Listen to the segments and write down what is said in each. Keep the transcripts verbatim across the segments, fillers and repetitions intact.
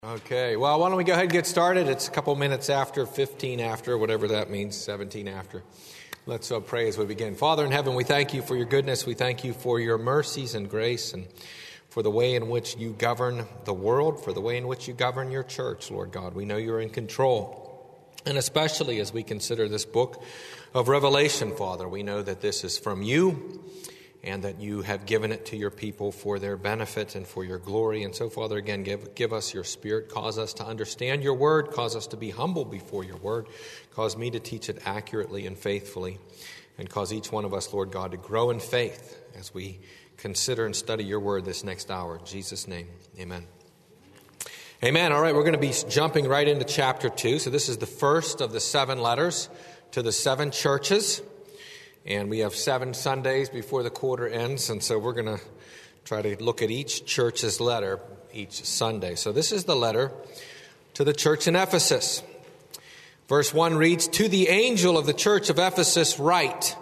Okay, well, why don't we go ahead and get started? It's a couple minutes after, fifteen after, whatever that means, seventeen after. Let's uh, pray as we begin. Father in heaven, we thank you for your goodness. We thank you for your mercies and grace and for the way in which you govern the world, for the way in which you govern your church, Lord God. We know you're in control. And especially as we consider this book of Revelation, Father, we know that this is from you and that you have given it to your people for their benefit and for your glory. And so, Father, again, give, give us your Spirit. Cause us to understand your word. Cause us to be humble before your word. Cause me to teach it accurately and faithfully. And cause each one of us, Lord God, to grow in faith as we consider and study your word this next hour. In Jesus' name, amen. Amen. All right, we're going to be jumping right into chapter two. So this is the first of the seven letters to the seven churches. And we have seven Sundays before the quarter ends, and so we're going to try to look at each church's letter each Sunday. So this is the letter to the church in Ephesus. Verse one reads, "To the angel of the church of Ephesus write,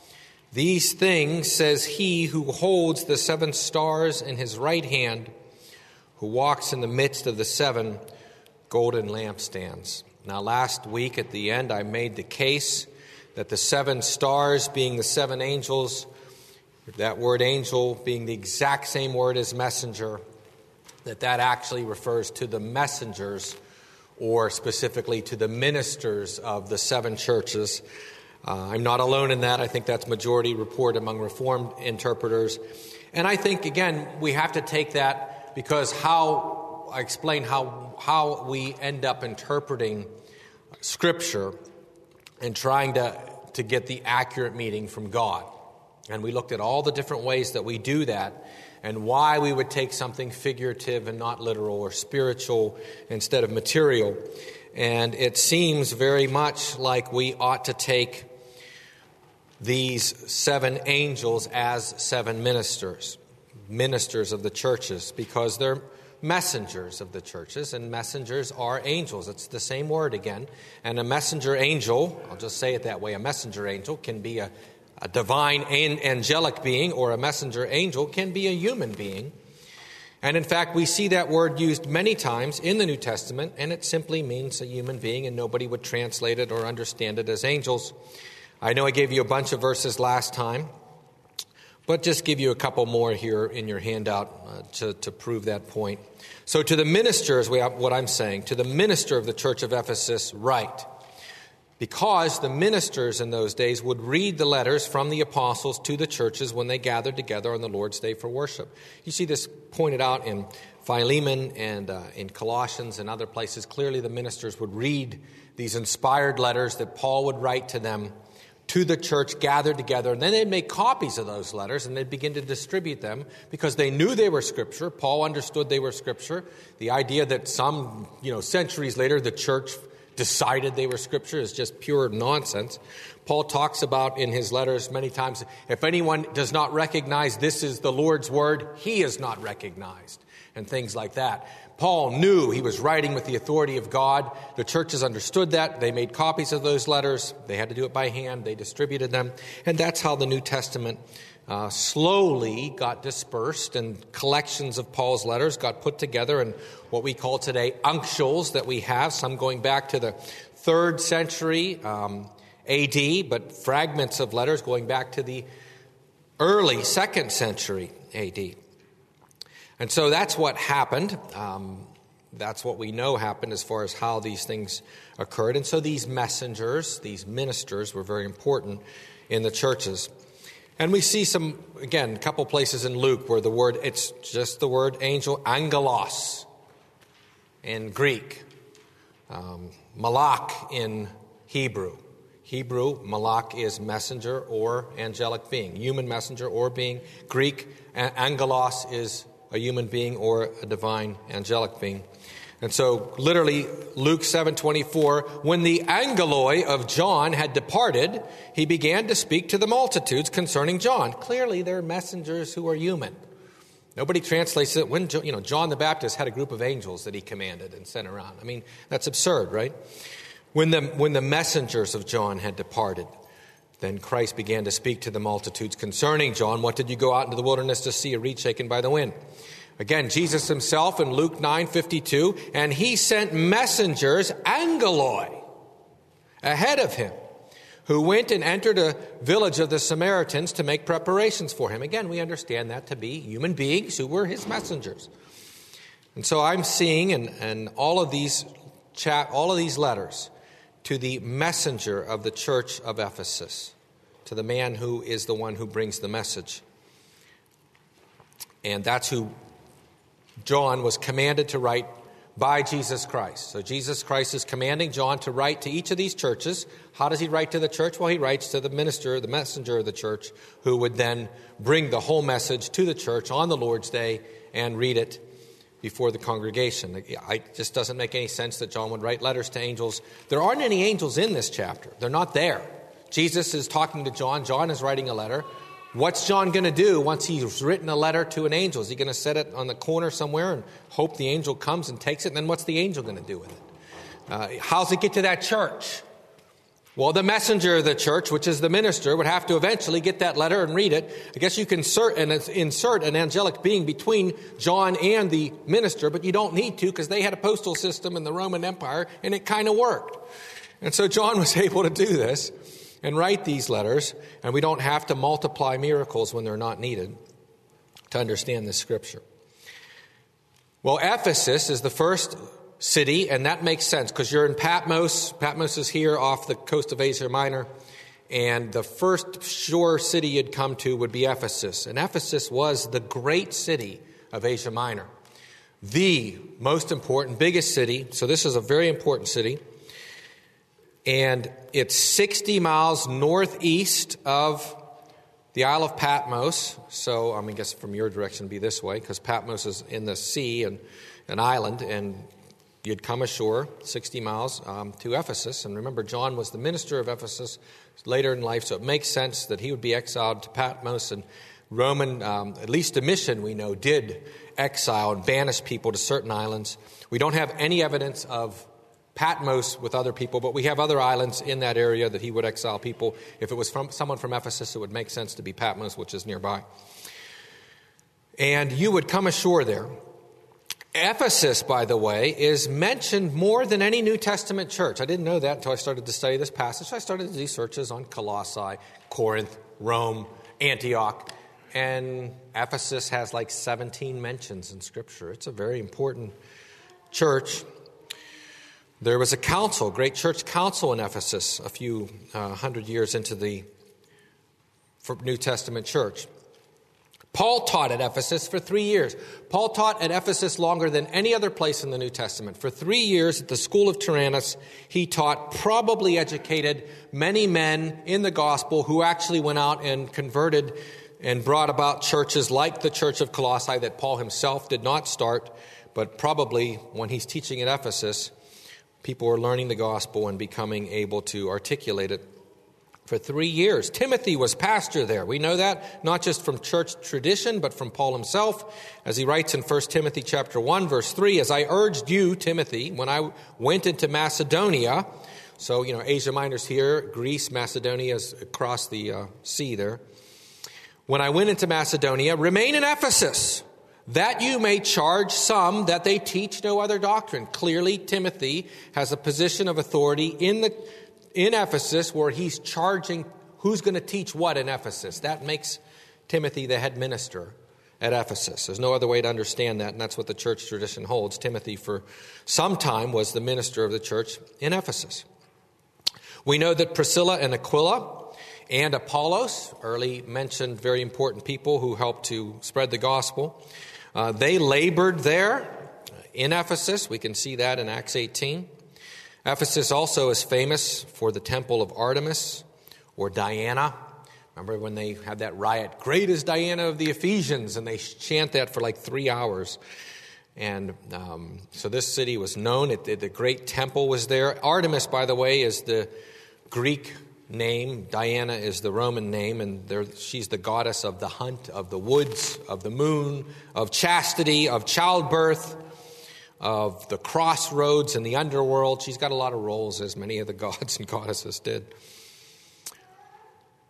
these things says he who holds the seven stars in his right hand, who walks in the midst of the seven golden lampstands." Now last week at the end I made the case that the seven stars being the seven angels, that word angel being the exact same word as messenger, that that actually refers to the messengers or specifically to the ministers of the seven churches. Uh, I'm not alone in that. I think that's majority report among Reformed interpreters. And I think, again, we have to take that because how, I explain how, how we end up interpreting Scripture and trying to, to get the accurate meaning from God. And we looked at all the different ways that we do that and why we would take something figurative and not literal or spiritual instead of material. And it seems very much like we ought to take these seven angels as seven ministers, ministers of the churches, because they're messengers of the churches, and messengers are angels. It's the same word again. And a messenger angel, I'll just say it that way, a messenger angel can be a, a divine and angelic being, or a messenger angel can be a human being. And in fact, we see that word used many times in the New Testament, and it simply means a human being, and nobody would translate it or understand it as angels. I know I gave you a bunch of verses last time, but just give you a couple more here in your handout uh, to, to prove that point. So to the ministers, we have, what I'm saying, to the minister of the church of Ephesus, write. Because the ministers in those days would read the letters from the apostles to the churches when they gathered together on the Lord's Day for worship. You see this pointed out in Philemon and uh, in Colossians and other places. Clearly the ministers would read these inspired letters that Paul would write to them, to the church gathered together, and then they'd make copies of those letters and they'd begin to distribute them because they knew they were Scripture. Paul understood they were Scripture. The idea that some, you know, centuries later the church decided they were Scripture is just pure nonsense. Paul talks about in his letters many times, if anyone does not recognize this is the Lord's word, he is not recognized, and things like that. Paul knew he was writing with the authority of God. The churches understood that. They made copies of those letters. They had to do it by hand. They distributed them. And that's how the New Testament uh, slowly got dispersed, and collections of Paul's letters got put together in what we call today unctuals that we have, some going back to the third century um, A D, but fragments of letters going back to the early second century A D. And so that's what happened. Um, that's what we know happened as far as how these things occurred. And so these messengers, these ministers were very important in the churches. And we see some, again, a couple places in Luke where the word, it's just the word angel, angelos in Greek, um, malak in Hebrew. Hebrew, malak is messenger or angelic being, human messenger or being. Greek, angelos is a human being or a divine angelic being. And so literally Luke seven twenty-four, when the angeloi of John had departed, he began to speak to the multitudes concerning John. Clearly they're messengers who are human. Nobody translates it. When, you know, John the Baptist had a group of angels that he commanded and sent around. I mean, that's absurd, right? When the, when the messengers of John had departed, then Christ began to speak to the multitudes concerning John. What did you go out into the wilderness to see? A reed shaken by the wind. Again, Jesus himself in Luke nine fifty-two, and he sent messengers, angeloi, ahead of him, who went and entered a village of the Samaritans to make preparations for him. Again, we understand that to be human beings who were his messengers. And so I'm seeing in, in all of these chat, all of these letters to the messenger of the church of Ephesus, to the man who is the one who brings the message. And that's who John was commanded to write by Jesus Christ. So Jesus Christ is commanding John to write to each of these churches. How does he write to the church? Well, he writes to the minister, the messenger of the church, who would then bring the whole message to the church on the Lord's Day and read it before the congregation. It just doesn't make any sense that John would write letters to angels. There aren't any angels in this chapter. They're not there. Jesus is talking to John. John is writing a letter. What's John going to do once he's written a letter to an angel? Is he going to set it on the corner somewhere and hope the angel comes and takes it? And then what's the angel going to do with it? Uh, how's it get to that church? Well, the messenger of the church, which is the minister, would have to eventually get that letter and read it. I guess you can insert an, insert an angelic being between John and the minister, but you don't need to because they had a postal system in the Roman Empire, and it kind of worked. And so John was able to do this and write these letters, and we don't have to multiply miracles when they're not needed to understand this scripture. Well, Ephesus is the first city, and that makes sense because you're in Patmos. Patmos is here off the coast of Asia Minor, and the first shore city you'd come to would be Ephesus. And Ephesus was the great city of Asia Minor, the most important, biggest city. So this is a very important city. And it's sixty miles northeast of the Isle of Patmos. So, I mean, I guess from your direction it'd be this way, because Patmos is in the sea and an island, and you'd come ashore sixty miles um, to Ephesus. And remember, John was the minister of Ephesus later in life, so it makes sense that he would be exiled to Patmos. And Roman, um, at least Domitian, we know, did exile and banish people to certain islands. We don't have any evidence of Patmos with other people, but we have other islands in that area that he would exile people. If it was from someone from Ephesus, it would make sense to be Patmos, which is nearby. And you would come ashore there. Ephesus, by the way, is mentioned more than any New Testament church. I didn't know that until I started to study this passage. I started to do searches on Colossae, Corinth, Rome, Antioch, and Ephesus has like seventeen mentions in Scripture. It's a very important church. There was a council, great church council in Ephesus a few uh, hundred years into the New Testament church. Paul taught at Ephesus for three years. Paul taught at Ephesus longer than any other place in the New Testament. For three years at the school of Tyrannus, he taught, probably educated many men in the gospel who actually went out and converted and brought about churches like the church of Colossae that Paul himself did not start, but probably when he's teaching at Ephesus, people are learning the gospel and becoming able to articulate it. For three years, Timothy was pastor there. We know that not just from church tradition, but from Paul himself, as he writes in First Timothy chapter one, verse three, as I urged you, Timothy, when I went into Macedonia. So, you know, Asia Minor's here, Greece, Macedonia is across the uh, sea there. When I went into Macedonia, remain in Ephesus, that you may charge some that they teach no other doctrine. Clearly, Timothy has a position of authority in the in Ephesus where he's charging who's going to teach what in Ephesus. That makes Timothy the head minister at Ephesus. There's no other way to understand that, and that's what the church tradition holds. Timothy, for some time, was the minister of the church in Ephesus. We know that Priscilla and Aquila and Apollos, early mentioned very important people who helped to spread the gospel, uh, they labored there in Ephesus. We can see that in Acts eighteen. Ephesus also is famous for the temple of Artemis or Diana. Remember when they had that riot, great is Diana of the Ephesians, and they chant that for like three hours. And um, so this city was known. It, it, the great temple was there. Artemis, by the way, is the Greek name. Diana is the Roman name, and she's the goddess of the hunt, of the woods, of the moon, of chastity, of childbirth, of the crossroads and the underworld. She's got a lot of roles, as many of the gods and goddesses did.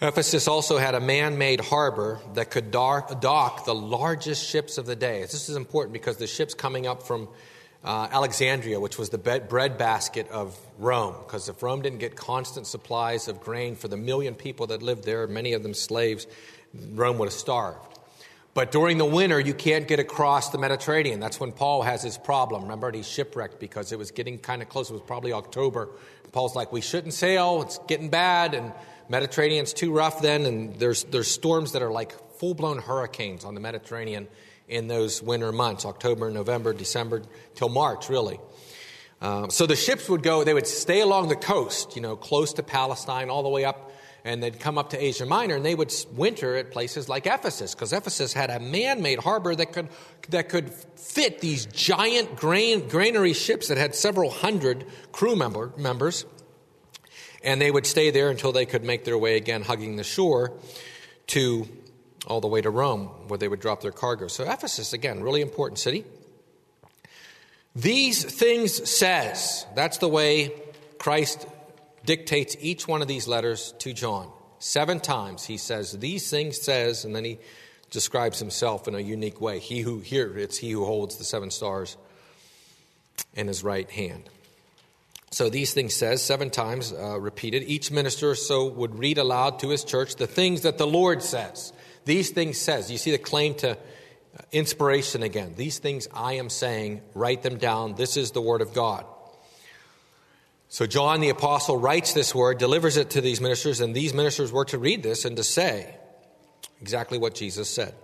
Ephesus also had a man-made harbor that could dock, dock the largest ships of the day. This is important because the ships coming up from uh, Alexandria, which was the bread basket of Rome, because if Rome didn't get constant supplies of grain for the million people that lived there, many of them slaves, Rome would have starved. But during the winter, you can't get across the Mediterranean. That's when Paul has his problem. Remember, he's shipwrecked because it was getting kind of close. It was probably October. Paul's like, we shouldn't sail. It's getting bad. And Mediterranean's too rough then. And there's there's storms that are like full-blown hurricanes on the Mediterranean in those winter months, October, November, December, till March, really. Um, so the ships would go, they would stay along the coast, you know, close to Palestine, all the way up. And they'd come up to Asia Minor, and they would winter at places like Ephesus, because Ephesus had a man-made harbor that could that could fit these giant grain granary ships that had several hundred crew member, members. And they would stay there until they could make their way again, hugging the shore, to all the way to Rome, where they would drop their cargo. So Ephesus, again, really important city. These things says, that's the way Christ dictates each one of these letters to John. Seven times he says, these things says, and then he describes himself in a unique way. He who, here it's he who holds the seven stars in his right hand. So these things says, seven times uh, repeated. Each minister so would read aloud to his church the things that the Lord says. These things says. You see the claim to inspiration again. These things I am saying, write them down. This is the word of God. So John the apostle writes this word, delivers it to these ministers, and these ministers were to read this and to say exactly what Jesus said.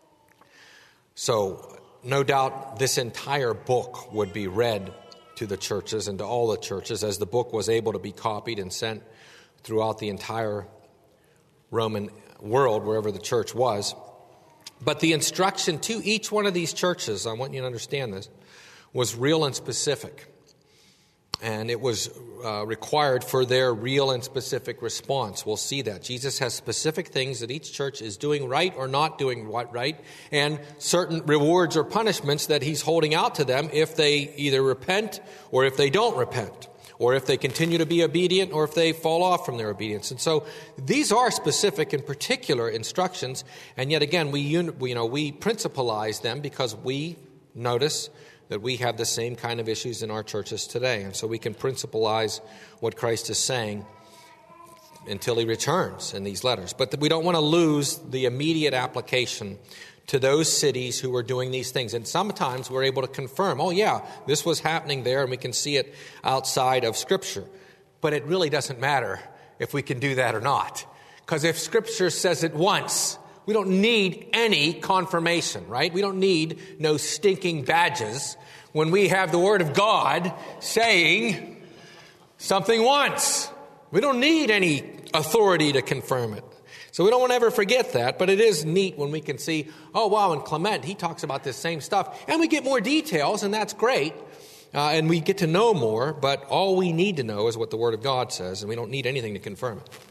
So no doubt this entire book would be read to the churches and to all the churches, as the book was able to be copied and sent throughout the entire Roman world, wherever the church was. But the instruction to each one of these churches, I want you to understand this, was real and specific. And it was uh, required for their real and specific response. We'll see that. Jesus has specific things that each church is doing right or not doing right, and certain rewards or punishments that he's holding out to them if they either repent or if they don't repent, or if they continue to be obedient or if they fall off from their obedience. And so these are specific and particular instructions, and yet again, we, you know, we principalize them because we notice that we have the same kind of issues in our churches today. And so we can principalize what Christ is saying until he returns in these letters. But we don't want to lose the immediate application to those cities who are doing these things. And sometimes we're able to confirm, oh yeah, this was happening there, and we can see it outside of Scripture. But it really doesn't matter if we can do that or not. Because if Scripture says it once, we don't need any confirmation, right? We don't need no stinking badges when we have the Word of God saying something once. We don't need any authority to confirm it. So we don't want to ever forget that, but it is neat when we can see, oh, wow, and Clement, he talks about this same stuff. And we get more details, and that's great. Uh, and we get to know more, but all we need to know is what the Word of God says, and we don't need anything to confirm it.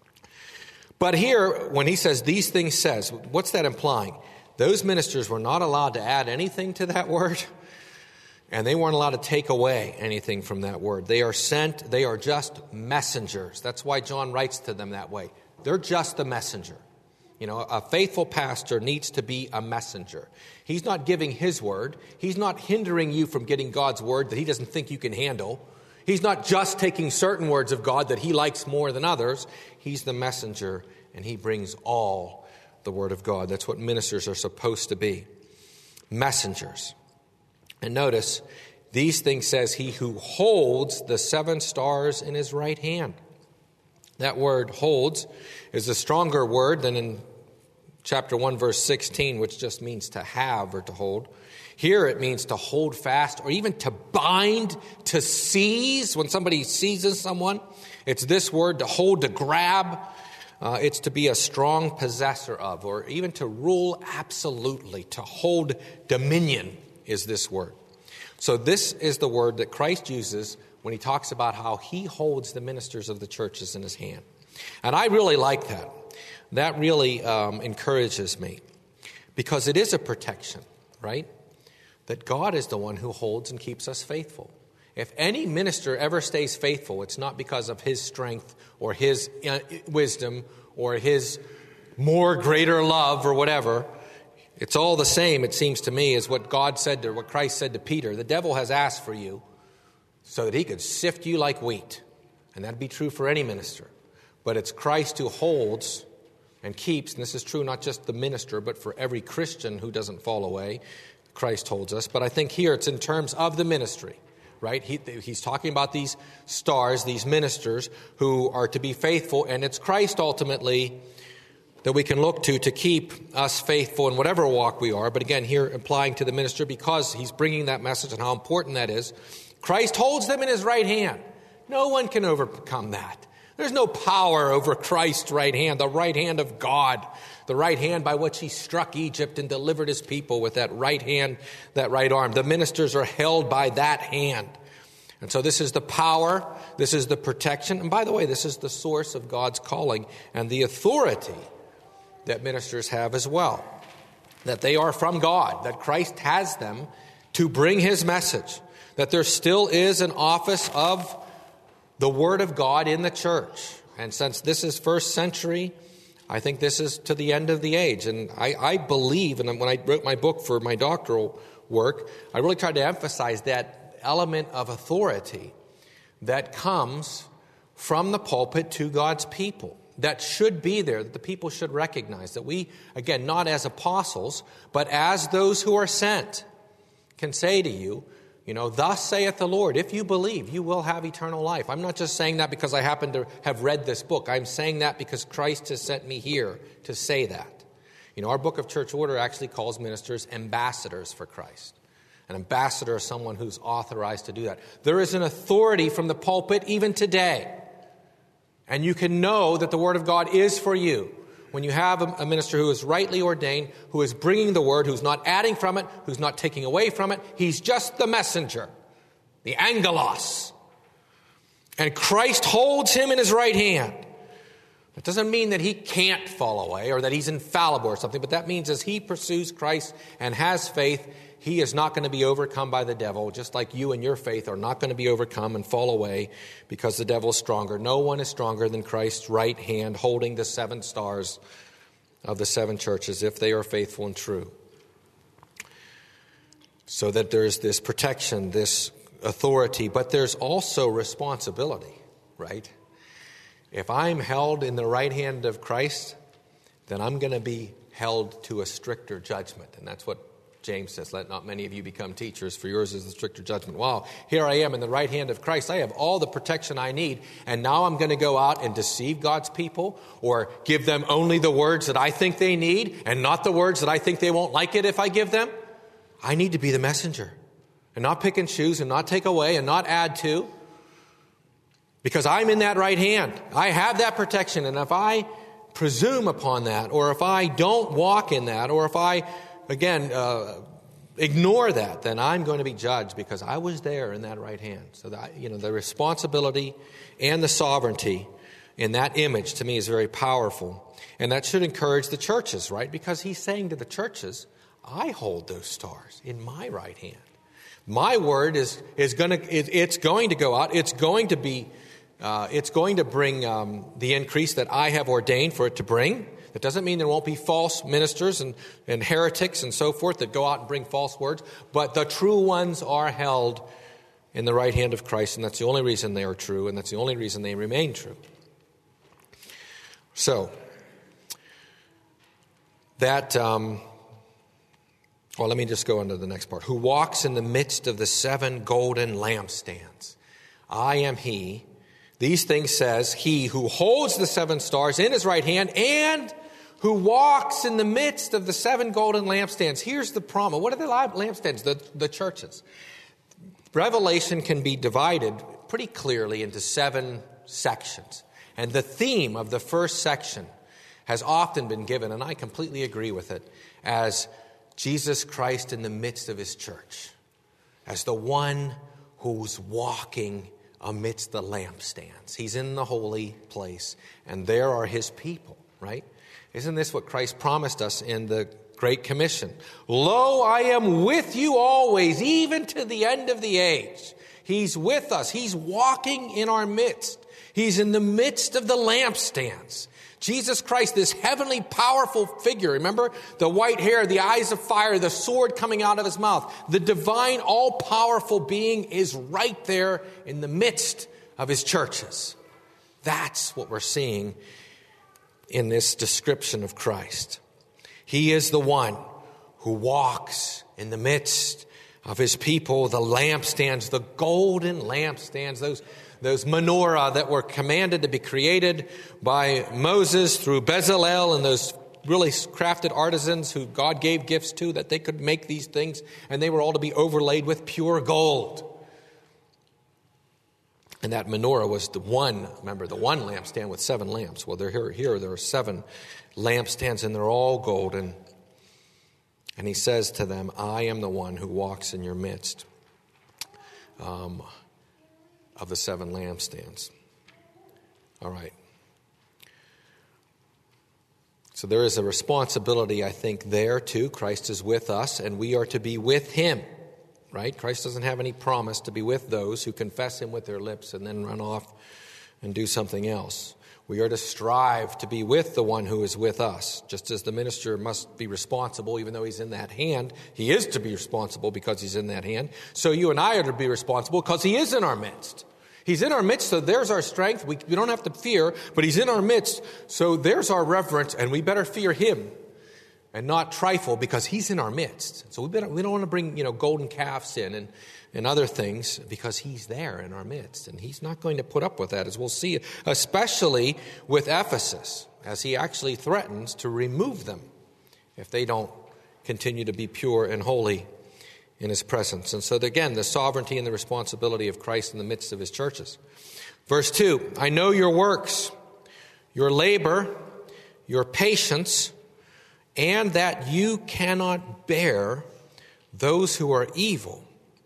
But here, when he says these things says, what's that implying? Those ministers were not allowed to add anything to that word, and they weren't allowed to take away anything from that word. They are sent, they are just messengers. That's why John writes to them that way. They're just the messenger. You know, a faithful pastor needs to be a messenger. He's not giving his word. He's not hindering you from getting God's word that he doesn't think you can handle. He's not just taking certain words of God that he likes more than others. He's the messenger, and he brings all the word of God. That's what ministers are supposed to be. Messengers. And notice, these things says he who holds the seven stars in his right hand. That word holds is a stronger word than in chapter one, verse sixteen, which just means to have or to hold. Here it means to hold fast or even to bind, to seize. When somebody seizes someone, it's this word, to hold, to grab. Uh, it's to be a strong possessor of, or even to rule absolutely, to hold dominion is this word. So this is the word that Christ uses when he talks about how he holds the ministers of the churches in his hand. And I really like that. That really um, encourages me, because it is a protection, right? That God is the one who holds and keeps us faithful. If any minister ever stays faithful, it's not because of his strength or his wisdom or his more greater love or whatever. It's all the same, it seems to me, as what God said to, what Christ said to Peter. The devil has asked for you so that he could sift you like wheat. And that'd be true for any minister. But it's Christ who holds and keeps, and this is true not just the minister, but for every Christian who doesn't fall away. Christ holds us. But I think here it's in terms of the ministry, right? He, he's talking about these stars, these ministers who are to be faithful, and it's Christ ultimately that we can look to to keep us faithful in whatever walk we are. But again, here applying to the minister because he's bringing that message and how important that is. Christ holds them in his right hand. No one can overcome that. There's no power over Christ's right hand, the right hand of God, the right hand by which he struck Egypt and delivered his people with that right hand, that right arm. The ministers are held by that hand. And so this is the power, this is the protection. And by the way, this is the source of God's calling and the authority that ministers have as well, that they are from God, that Christ has them to bring his message, that there still is an office of the Word of God in the church. And since this is first century, I think this is to the end of the age. And I, I believe, and when I wrote my book for my doctoral work, I really tried to emphasize that element of authority that comes from the pulpit to God's people. That should be there, that the people should recognize that we, again, not as apostles, but as those who are sent, can say to you, you know, thus saith the Lord, if you believe, you will have eternal life. I'm not just saying that because I happen to have read this book. I'm saying that because Christ has sent me here to say that. You know, our book of church order actually calls ministers ambassadors for Christ. An ambassador is someone who's authorized to do that. There is an authority from the pulpit even today. And you can know that the Word of God is for you when you have a minister who is rightly ordained, who is bringing the Word, who's not adding from it, who's not taking away from it. He's just the messenger, the angelos. And Christ holds him in his right hand. That doesn't mean that he can't fall away or that he's infallible or something, but that means as he pursues Christ and has faith, he is not going to be overcome by the devil, just like you and your faith are not going to be overcome and fall away because the devil is stronger. No one is stronger than Christ's right hand holding the seven stars of the seven churches if they are faithful and true. So that there's this protection, this authority, but there's also responsibility, right? If I'm held in the right hand of Christ, then I'm going to be held to a stricter judgment. And that's what James says, let not many of you become teachers, for yours is the stricter judgment. Wow, here I am in the right hand of Christ. I have all the protection I need, and now I'm going to go out and deceive God's people or give them only the words that I think they need and not the words that I think they won't like it if I give them. I need to be the messenger and not pick and choose and not take away and not add to, because I'm in that right hand. I have that protection, and if I presume upon that, or if I don't walk in that, or if I Again, uh, ignore that, then I'm going to be judged because I was there in that right hand. So that, you know, the responsibility and the sovereignty in that image to me is very powerful. And that should encourage the churches, right? Because he's saying to the churches, I hold those stars in my right hand. My word is is going to it, it's going to go out. It's going to be uh, it's going to bring um, the increase that I have ordained for it to bring. It doesn't mean there won't be false ministers and, and heretics and so forth that go out and bring false words, but the true ones are held in the right hand of Christ, and that's the only reason they are true, and that's the only reason they remain true. So, that, um, well, let me just go on to the next part. Who walks in the midst of the seven golden lampstands. I am he. These things says he who holds the seven stars in his right hand and who walks in the midst of the seven golden lampstands. Here's the promise. What are the lampstands? The, the churches. Revelation can be divided pretty clearly into seven sections. And the theme of the first section has often been given, and I completely agree with it, as Jesus Christ in the midst of his church, as the one who's walking amidst the lampstands. He's in the holy place, and there are his people, right? Isn't this what Christ promised us in the Great Commission? Lo, I am with you always, even to the end of the age. He's with us. He's walking in our midst. He's in the midst of the lampstands. Jesus Christ, this heavenly, powerful figure. Remember the white hair, the eyes of fire, the sword coming out of his mouth. The divine, all-powerful being is right there in the midst of his churches. That's what we're seeing in this description of Christ. He is the one who walks in the midst of his people, the lampstands, the golden lampstands, those Those menorah that were commanded to be created by Moses through Bezalel and those really crafted artisans who God gave gifts to, that they could make these things, and they were all to be overlaid with pure gold. And that menorah was the one, remember, the one lampstand with seven lamps. Well, they're here, here there are seven lampstands, and they're all golden. And he says to them, I am the one who walks in your midst. Um... of the seven lampstands. All right. So there is a responsibility, I think, there too. Christ is with us, and we are to be with him, right? Christ doesn't have any promise to be with those who confess him with their lips and then run off and do something else. We are to strive to be with the one who is with us, just as the minister must be responsible, even though he's in that hand. He is to be responsible because he's in that hand. So you and I are to be responsible because he is in our midst. He's in our midst, so there's our strength. We, we don't have to fear, but he's in our midst, so there's our reverence, and we better fear him and not trifle because he's in our midst. So we better, we don't want to bring, you know, golden calves in and, and other things because he's there in our midst, and he's not going to put up with that, as we'll see, especially with Ephesus, as he actually threatens to remove them if they don't continue to be pure and holy in his presence. And so again, the sovereignty and the responsibility of Christ in the midst of his churches. Verse two, I know your works, your labor, your patience, and that you cannot bear those who are evil.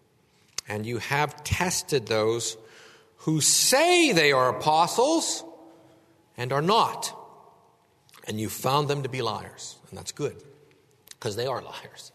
And you have tested those who say they are apostles and are not. And you found them to be liars. And that's good, because they are liars.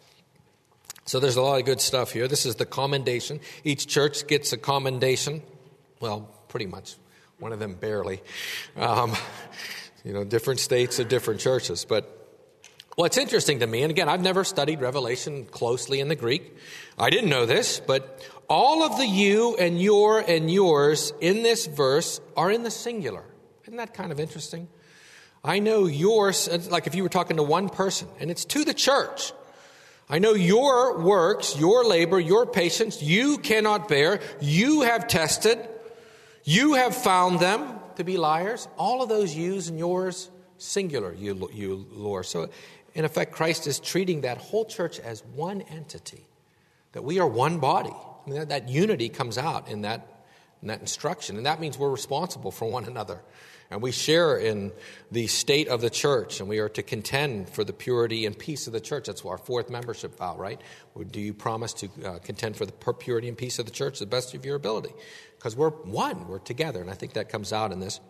So there's a lot of good stuff here. This is the commendation. Each church gets a commendation. Well, pretty much. One of them barely. Um, you know, different states of different churches. But what's interesting to me, and again, I've never studied Revelation closely in the Greek. I didn't know this, but all of the you and your and yours in this verse are in the singular. Isn't that kind of interesting? I know yours, like if you were talking to one person, and it's to the church. I know your works, your labor, your patience, you cannot bear. You have tested. You have found them to be liars. All of those yous and yours, singular, you, you, Lord. So, in effect, Christ is treating that whole church as one entity, that we are one body. I mean, that, that unity comes out in that, in that instruction, and that means we're responsible for one another. And we share in the state of the church, and we are to contend for the purity and peace of the church. That's our fourth membership vow, right? Do you promise to uh, contend for the purity and peace of the church to the best of your ability? Because we're one, we're together, and I think that comes out in this.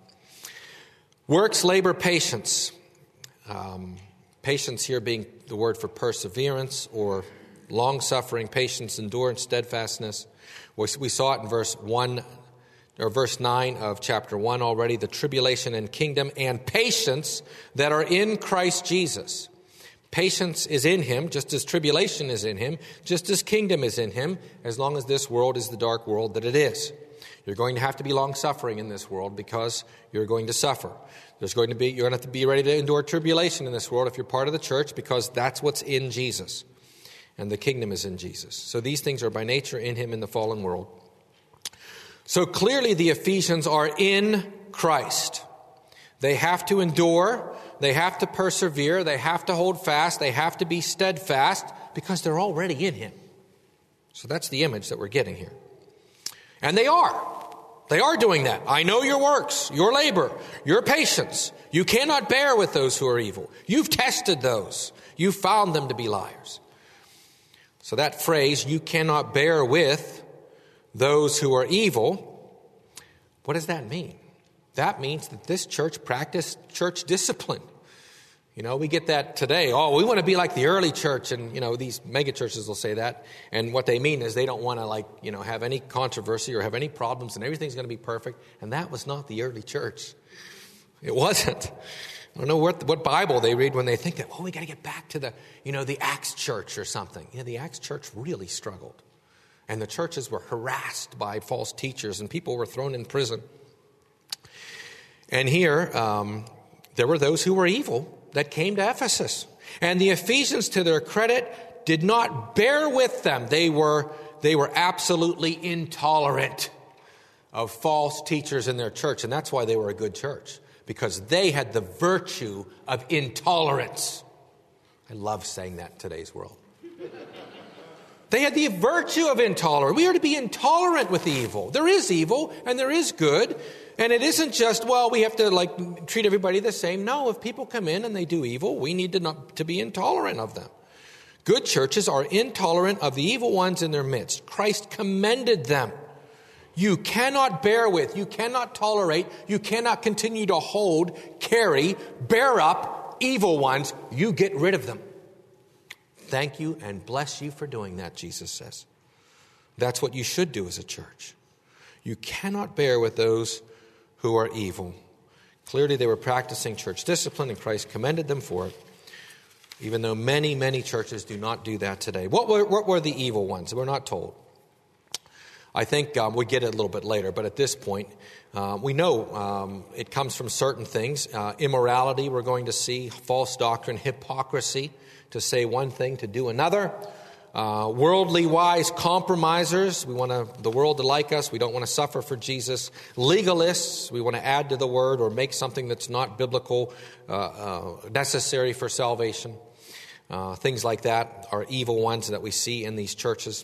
Works, labor, patience. Um, patience here being the word for perseverance or long-suffering, patience, endurance, steadfastness. We, we saw it in verse one. Or verse nine of chapter one already, the tribulation and kingdom and patience that are in Christ Jesus. Patience is in him, just as tribulation is in him, just as kingdom is in him, as long as this world is the dark world that it is. You're going to have to be long-suffering in this world because you're going to suffer. There's going to be, you're going to have to be ready to endure tribulation in this world if you're part of the church, because that's what's in Jesus. And the kingdom is in Jesus. So these things are by nature in him in the fallen world. So clearly the Ephesians are in Christ. They have to endure, they have to persevere, they have to hold fast, they have to be steadfast because they're already in him. So that's the image that we're getting here. And they are. They are doing that. I know your works, your labor, your patience. You cannot bear with those who are evil. You've tested those. You've found them to be liars. So that phrase, you cannot bear with those who are evil, what does that mean? That means that this church practiced church discipline. You know, we get that today. Oh, we want to be like the early church. And, you know, these mega churches will say that. And what they mean is they don't want to, like, you know, have any controversy or have any problems and everything's going to be perfect. And that was not the early church. It wasn't. I don't know what, what Bible they read when they think that, oh, we got to get back to the, you know, the Acts church or something. Yeah, the Acts church really struggled. And the churches were harassed by false teachers and people were thrown in prison. And here, um, there were those who were evil that came to Ephesus. And the Ephesians, to their credit, did not bear with them. They were, they were absolutely intolerant of false teachers in their church. And that's why they were a good church, because they had the virtue of intolerance. I love saying that in today's world. They had the virtue of intolerance. We are to be intolerant with evil. There is evil and there is good. And it isn't just, well, we have to like treat everybody the same. No, if people come in and they do evil, we need to not to be intolerant of them. Good churches are intolerant of the evil ones in their midst. Christ commended them. You cannot bear with, you cannot tolerate, you cannot continue to hold, carry, bear up evil ones. You get rid of them. Thank you and bless you for doing that, Jesus says. That's what you should do as a church. You cannot bear with those who are evil. Clearly they were practicing church discipline and Christ commended them for it, even though many, many churches do not do that today. What were, what were the evil ones? We're not told. I think um, we get it a little bit later, but at this point, uh, we know um, it comes from certain things. Uh, immorality, we're going to see. False doctrine, hypocrisy, to say one thing, to do another. Uh, worldly wise compromisers. We want to, the world to like us. We don't want to suffer for Jesus. Legalists. We want to add to the word or make something that's not biblical uh, uh, necessary for salvation. Uh, things like that are evil ones that we see in these churches.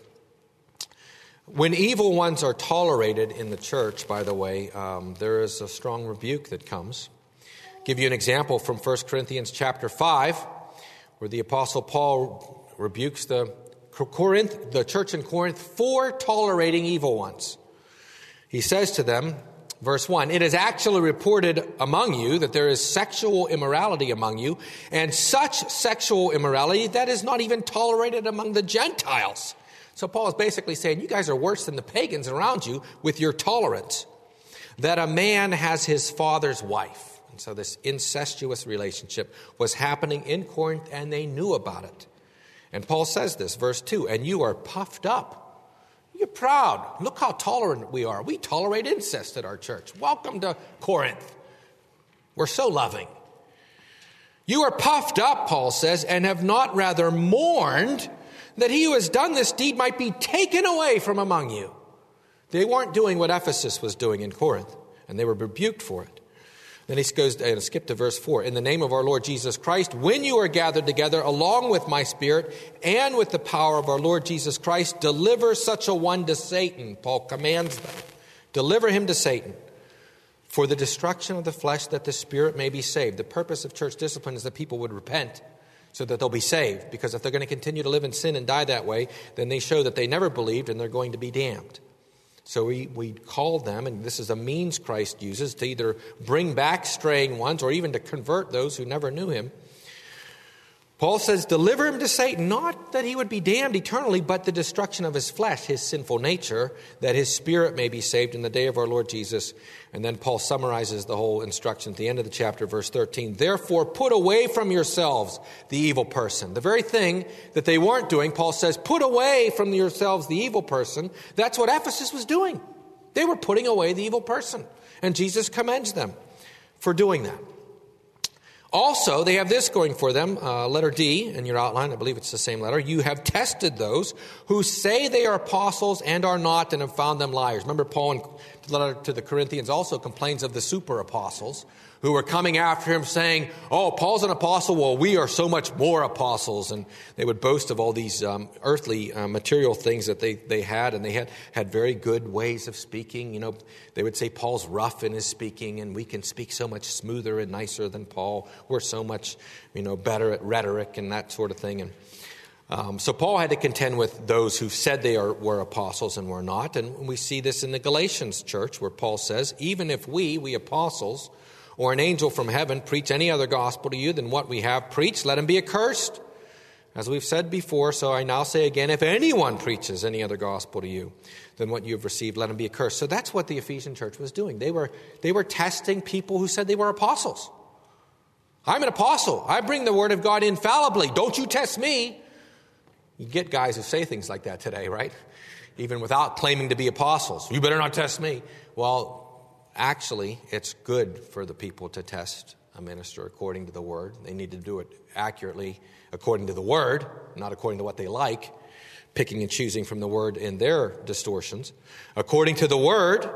When evil ones are tolerated in the church, by the way, um, there is a strong rebuke that comes. I'll give you an example from First Corinthians chapter five, where the Apostle Paul rebukes the Corinth, the church in Corinth for tolerating evil ones. He says to them, verse one, "It is actually reported among you that there is sexual immorality among you, and such sexual immorality that is not even tolerated among the Gentiles." So Paul is basically saying, you guys are worse than the pagans around you with your tolerance. That a man has his father's wife. And so this incestuous relationship was happening in Corinth, and they knew about it. And Paul says this, verse two, "And you are puffed up." You're proud. Look how tolerant we are. We tolerate incest at our church. Welcome to Corinth. We're so loving. "You are puffed up," Paul says, "and have not rather mourned that he who has done this deed might be taken away from among you." They weren't doing what Ephesus was doing in Corinth, and they were rebuked for it. Then he goes and skip to verse four. "In the name of our Lord Jesus Christ, when you are gathered together along with my spirit and with the power of our Lord Jesus Christ, deliver such a one to Satan." Paul commands them. Deliver him to Satan for the destruction of the flesh, that the spirit may be saved. The purpose of church discipline is that people would repent so that they'll be saved. Because if they're going to continue to live in sin and die that way, then they show that they never believed and they're going to be damned. So we, we call them, and this is a means Christ uses, to either bring back straying ones or even to convert those who never knew him. Paul says, deliver him to Satan, not that he would be damned eternally, but the destruction of his flesh, his sinful nature, that his spirit may be saved in the day of our Lord Jesus. And then Paul summarizes the whole instruction at the end of the chapter, verse thirteen. "Therefore put away from yourselves the evil person." The very thing that they weren't doing, Paul says, put away from yourselves the evil person. That's what Ephesus was doing. They were putting away the evil person. And Jesus commends them for doing that. Also, they have this going for them, uh, letter D in your outline. I believe it's the same letter. "You have tested those who say they are apostles and are not, and have found them liars." Remember, Paul in the letter to the Corinthians also complains of the super apostles who were coming after him saying, "Oh, Paul's an apostle. Well, we are so much more apostles." And they would boast of all these um, earthly uh, material things that they, they had, and they had, had very good ways of speaking. You know, they would say Paul's rough in his speaking, and we can speak so much smoother and nicer than Paul. We're so much, you know, better at rhetoric and that sort of thing. And um, so Paul had to contend with those who said they are, were apostles and were not. And we see this in the Galatians church, where Paul says, "Even if we, we apostles, or an angel from heaven preach any other gospel to you than what we have preached, let him be accursed. As we've said before, so I now say again, if anyone preaches any other gospel to you than what you've received, let him be accursed. So that's what the Ephesian church was doing. They were, they were testing people who said they were apostles. I'm an apostle. I bring the word of God infallibly. Don't you test me. You get guys who say things like that today, right? Even without claiming to be apostles. You better not test me. Well, actually, it's good for the people to test a minister according to the word. They need to do it accurately according to the word, not according to what they like, picking and choosing from the word in their distortions. According to the word,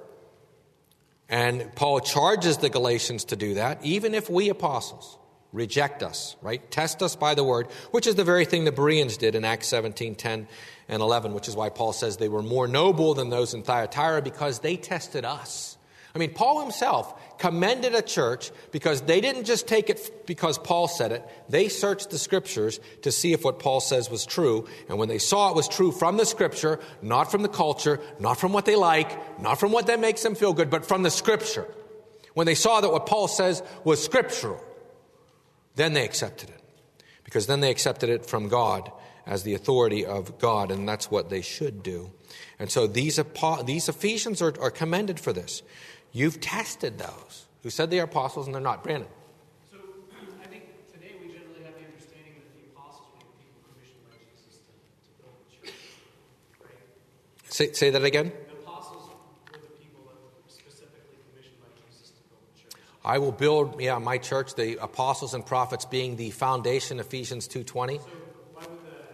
and Paul charges the Galatians to do that, even if we apostles reject us, right? Test us by the word, which is the very thing the Bereans did in Acts seventeen, ten and eleven, which is why Paul says they were more noble than those in Thyatira because they tested us. I mean, Paul himself commended a church because they didn't just take it because Paul said it. They searched the scriptures to see if what Paul says was true. And when they saw it was true from the scripture, not from the culture, not from what they like, not from what that makes them feel good, but from the scripture. When they saw that what Paul says was scriptural, then they accepted it. Because then they accepted it from God as the authority of God, and that's what they should do. And so these, these Ephesians are, are commended for this. You've tested those who said they are apostles and they're not. Brandon. So I think today we generally have the understanding that the apostles were the people commissioned by Jesus to, to build the church. Right? Say, say that again. The apostles were the people that were specifically commissioned by Jesus to build the church. I will build, yeah, my church, the apostles and prophets being the foundation, Ephesians two twenty. So why would the,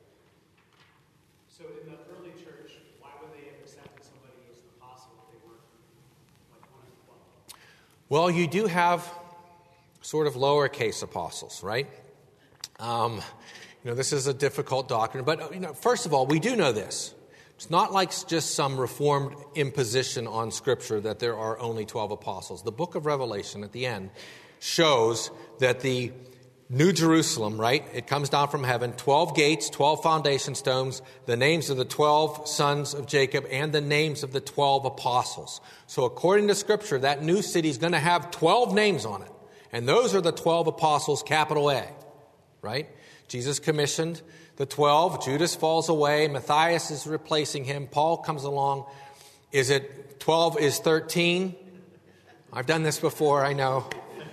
so in the early church, why would they have accepted somebody as an apostle if they weren't? Well, you do have sort of lowercase apostles, right? Um, you know, this is a difficult doctrine. But, you know, first of all, we do know this. It's not like just some reformed imposition on Scripture that there are only twelve apostles. The book of Revelation at the end shows that the New Jerusalem, right? It comes down from heaven, twelve gates, twelve foundation stones, the names of the twelve sons of Jacob, and the names of the twelve apostles. So according to Scripture, that new city is going to have twelve names on it. And those are the twelve apostles, capital A, right? Jesus commissioned the twelve. Judas falls away. Matthias is replacing him. Paul comes along. Is it twelve is thirteen? I've done this before, I know.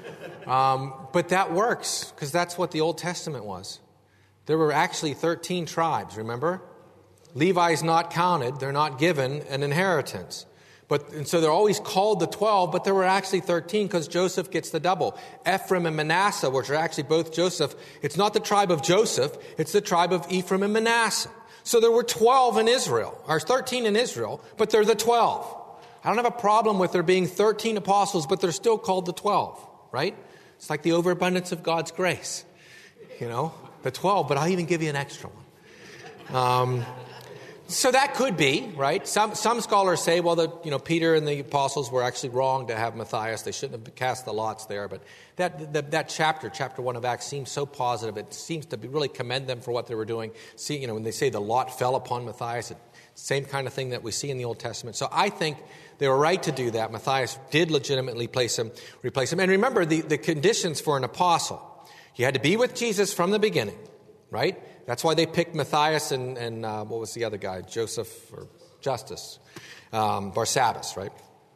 Um, but that works because that's what the Old Testament was. There were actually thirteen tribes, remember? Levi's not counted. They're not given an inheritance. But and so they're always called the twelve, but there were actually thirteen because Joseph gets the double. Ephraim and Manasseh, which are actually both Joseph. It's not the tribe of Joseph. It's the tribe of Ephraim and Manasseh. So there were twelve in Israel, or thirteen in Israel, but they're the twelve. I don't have a problem with there being thirteen apostles, but they're still called the twelve, right? It's like the overabundance of God's grace. You know, the twelve, but I'll even give you an extra one. Um, so that could be, right? Some some scholars say, well, the, you know, Peter and the apostles were actually wrong to have Matthias. They shouldn't have cast the lots there. But that that, that chapter, chapter one of Acts, seems so positive. It seems to be really commend them for what they were doing. See, you know, when they say the lot fell upon Matthias, it, same kind of thing that we see in the Old Testament. So I think they were right to do that. Matthias did legitimately place him, replace him. And remember the, the conditions for an apostle. You had to be with Jesus from the beginning, right? That's why they picked Matthias and, and uh, what was the other guy? Joseph or Justus, um, Barsabbas, right?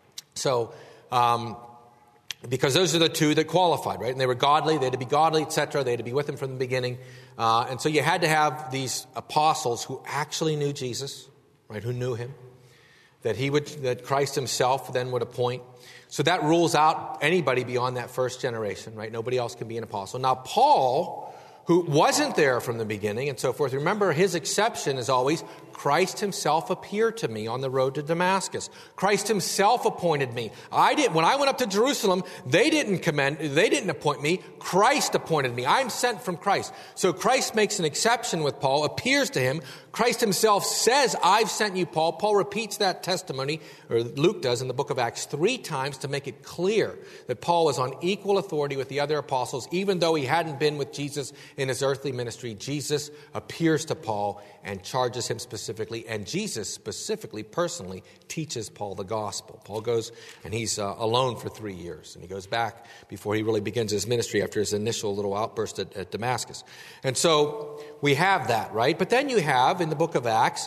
So, um, because those are the two that qualified, right? And they were godly, they had to be godly, et cetera. They had to be with him from the beginning. Uh, and so you had to have these apostles who actually knew Jesus, right? Who knew him. That he would, that Christ himself then would appoint. So that rules out anybody beyond that first generation, right? Nobody else can be an apostle. Now, Paul, who wasn't there from the beginning and so forth, remember his exception is always Christ himself appeared to me on the road to Damascus. Christ himself appointed me. I didn't, when I went up to Jerusalem, they didn't commend, they didn't appoint me. Christ appointed me. I'm sent from Christ. So Christ makes an exception with Paul, appears to him. Christ himself says, I've sent you, Paul. Paul repeats that testimony, or Luke does in the book of Acts, three times to make it clear that Paul was on equal authority with the other apostles, even though he hadn't been with Jesus in his earthly ministry, Jesus appears to Paul and charges him specifically, and Jesus specifically, personally, teaches Paul the gospel. Paul goes and he's uh, alone for three years, and he goes back before he really begins his ministry after his initial little outburst at, at Damascus. And so we have that, right? But then you have, in the book of Acts,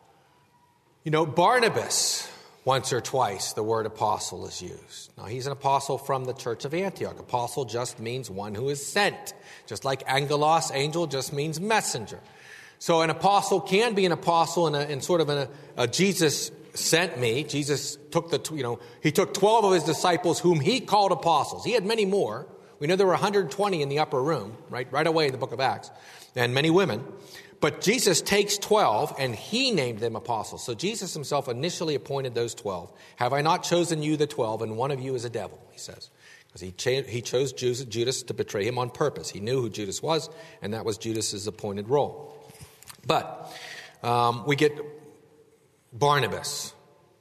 you know, Barnabas. Once or twice, the word apostle is used. Now, he's an apostle from the church of Antioch. Apostle just means one who is sent. Just like angelos, angel, just means messenger. So an apostle can be an apostle in, a, in sort of a, a Jesus sent me. Jesus took the, you know, he took twelve of his disciples whom he called apostles. He had many more. We know there were one hundred twenty in the upper room, right, right away in the book of Acts, and many women. But Jesus takes twelve, and he named them apostles. So Jesus himself initially appointed those twelve. Have I not chosen you, the twelve, and one of you is a devil, he says. Because he, cha- he chose Judas to betray him on purpose. He knew who Judas was, and that was Judas's appointed role. But um, we get Barnabas.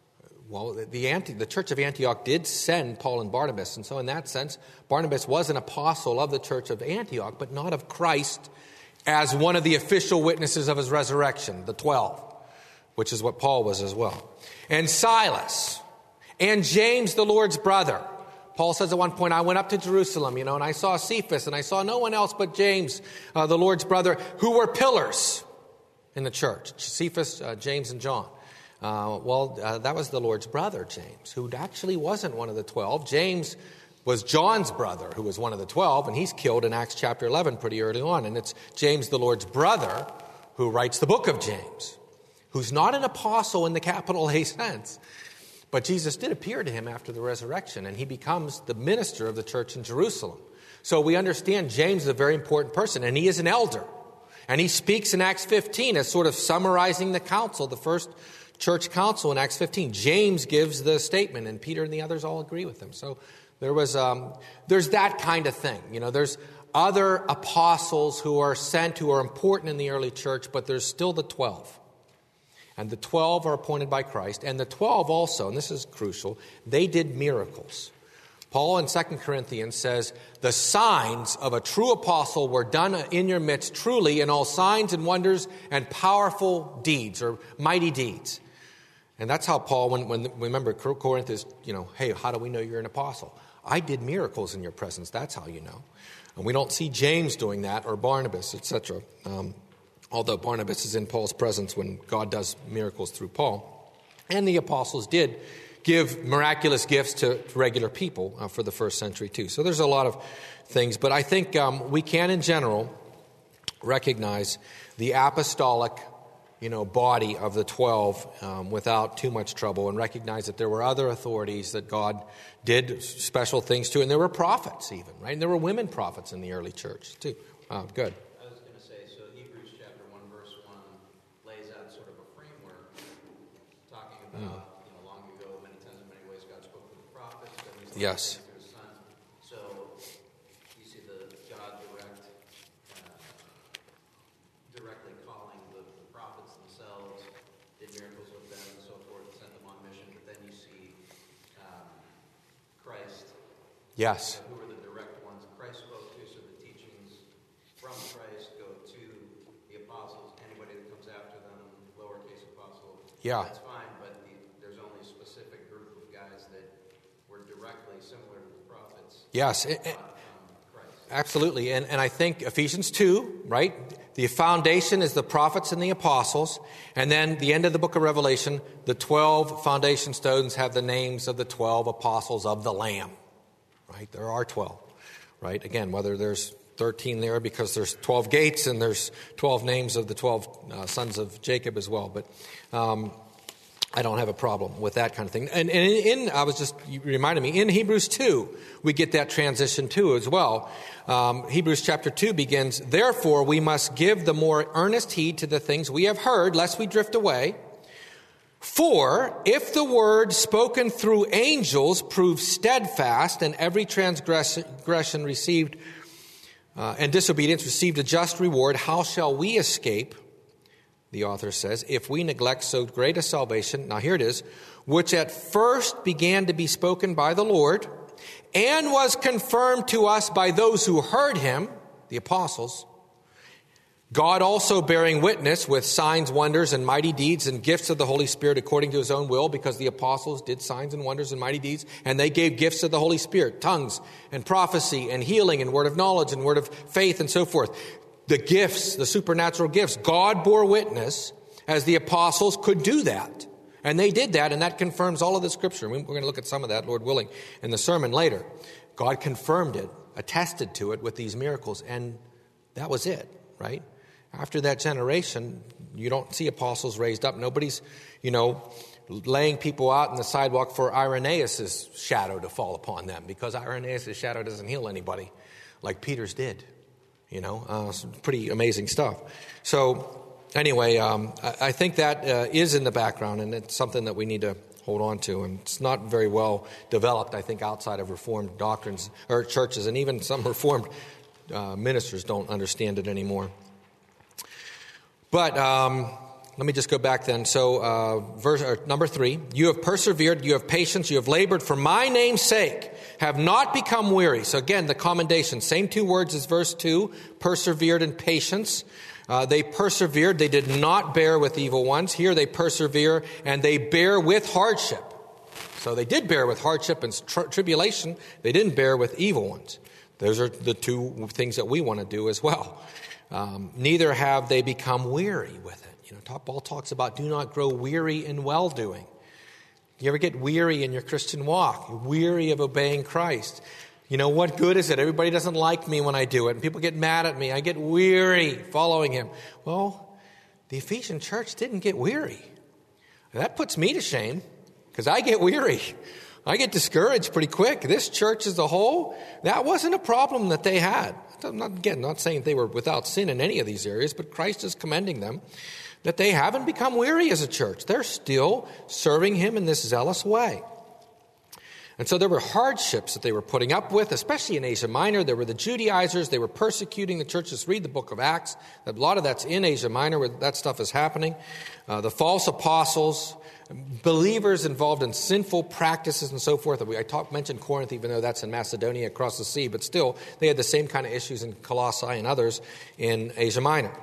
Well, the, Anti- the church of Antioch did send Paul and Barnabas. And so in that sense, Barnabas was an apostle of the church of Antioch, but not of Christ as one of the official witnesses of his resurrection, the twelve, which is what Paul was as well. And Silas, and James, the Lord's brother. Paul says at one point, I went up to Jerusalem, you know, and I saw Cephas, and I saw no one else but James, uh, the Lord's brother, who were pillars in the church. Cephas, uh, James, and John. Uh, well, uh, that was the Lord's brother, James, who actually wasn't one of the twelve. James was John's brother, who was one of the twelve, and he's killed in Acts chapter eleven pretty early on. And it's James, the Lord's brother, who writes the book of James, who's not an apostle in the capital A sense. But Jesus did appear to him after the resurrection, and he becomes the minister of the church in Jerusalem. So we understand James is a very important person, and he is an elder. And he speaks in Acts fifteen as sort of summarizing the council, the first church council in Acts fifteen. James gives the statement, and Peter and the others all agree with him. So There was, um, there's that kind of thing. You know, there's other apostles who are sent, who are important in the early church, but there's still the twelve. And the twelve are appointed by Christ. And the twelve also, and this is crucial, they did miracles. Paul in Second Corinthians says, the signs of a true apostle were done in your midst truly in all signs and wonders and powerful deeds or mighty deeds. And that's how Paul, when, when remember Corinth is, you know, hey, how do we know you're an apostle? I did miracles in your presence. That's how you know. And we don't see James doing that or Barnabas, et cetera. Um, although Barnabas is in Paul's presence when God does miracles through Paul. And the apostles did give miraculous gifts to regular people uh, for the first century too. So there's a lot of things. But I think um, we can in general recognize the apostolic you know, body of the twelve um, without too much trouble, and recognize that there were other authorities that God did special things to, and there were prophets even, right? And there were women prophets in the early church too. Uh, good. I was going to say, so Hebrews chapter one, verse one lays out sort of a framework talking about, mm. you know, long ago, many times in many ways, God spoke to the prophets. Yes. Through his son. So you see the God direct, uh, directly calling the, the prophets themselves, did miracles with them and so forth, sent them on mission. But then you see um, Christ. Yes. Uh, who are the direct ones Christ spoke to, so the teachings from Christ go to the apostles. Anybody that comes after them, lowercase apostle, yeah. that's fine, but the, there's only a specific group of guys that were directly similar to the prophets. Yes. It, it, um, Christ. Absolutely. And, and I think Ephesians two, right? The foundation is the prophets and the apostles. And then the end of the book of Revelation, the twelve foundation stones have the names of the twelve apostles of the Lamb. Right? There are twelve. Right? Again, whether there's thirteen there because there's twelve gates and there's twelve names of the twelve uh, sons of Jacob as well. But um, I don't have a problem with that kind of thing. And, and in, in, I was just, you reminded me, in Hebrews two, we get that transition too as well. Um, Hebrews chapter two begins, therefore we must give the more earnest heed to the things we have heard, lest we drift away. For if the word spoken through angels proves steadfast, and every transgression received uh, and disobedience received a just reward, how shall we escape, the author says, if we neglect so great a salvation, now here it is, which at first began to be spoken by the Lord, and was confirmed to us by those who heard him, the apostles, God also bearing witness with signs, wonders, and mighty deeds and gifts of the Holy Spirit according to his own will, because the apostles did signs and wonders and mighty deeds, and they gave gifts of the Holy Spirit, tongues and prophecy and healing and word of knowledge and word of faith and so forth. The gifts, the supernatural gifts, God bore witness as the apostles could do that. And they did that, and that confirms all of the scripture. We're going to look at some of that, Lord willing, in the sermon later. God confirmed it, attested to it with these miracles, and that was it, right? After that generation, you don't see apostles raised up. Nobody's, you know, laying people out on the sidewalk for Irenaeus' shadow to fall upon them, because Irenaeus' shadow doesn't heal anybody like Peter's did. You know, uh, some pretty amazing stuff. So anyway, um, I, I think that uh, is in the background, and it's something that we need to hold on to. And it's not very well developed, I think, outside of Reformed doctrines or churches, and even some Reformed uh, ministers don't understand it anymore. But um, let me just go back then. So uh, verse or number three, you have persevered, you have patience, you have labored for my name's sake, have not become weary. So again, the commendation, same two words as verse two, persevered and patience. Uh, they persevered, they did not bear with evil ones. Here they persevere and they bear with hardship. So they did bear with hardship and tri- tribulation. They didn't bear with evil ones. Those are the two things that we want to do as well. Um, neither have they become weary with it. You know, Paul talks about do not grow weary in well-doing. You ever get weary in your Christian walk? You're weary of obeying Christ. You know, what good is it? Everybody doesn't like me when I do it, and people get mad at me. I get weary following him. Well, the Ephesian church didn't get weary. That puts me to shame, because I get weary. I get discouraged pretty quick. This church as a whole, that wasn't a problem that they had. I'm not, again, not saying they were without sin in any of these areas, but Christ is commending them that they haven't become weary as a church. They're still serving him in this zealous way. And so there were hardships that they were putting up with, especially in Asia Minor. There were the Judaizers. They were persecuting the churches. Read the book of Acts. A lot of that's in Asia Minor where that stuff is happening. Uh, the false apostles, believers involved in sinful practices and so forth. I talk, mentioned Corinth, even though that's in Macedonia across the sea, but still they had the same kind of issues in Colossae and others in Asia Minor.